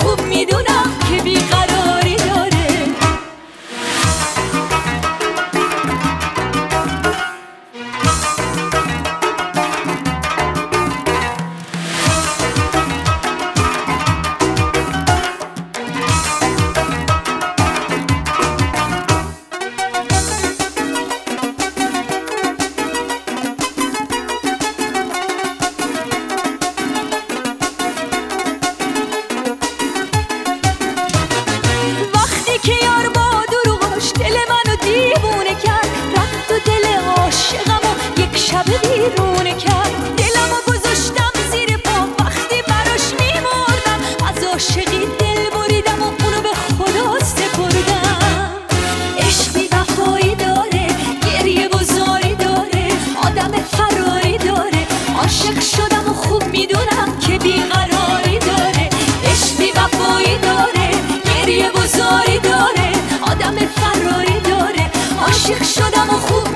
خوب میدونم که بیقراری داره. که یار با دروغاش دل منو دیوونه کرد، رفت و دل عاشقمو یک شب بیرونه کرد. دلمو گذاشتم زیر پا وقتی براش میمردم، از عاشقی دل بریدم و اونو به خدا سپردم. عشقی وفایی داره، گریه و زاری داره، آدم فراری داره. عاشق شدم و خوب میدونم که بیقراری داره. عشقی وفایی داره، گریه و زاری داره، آدم فراری داره. عاشق شدم و خوب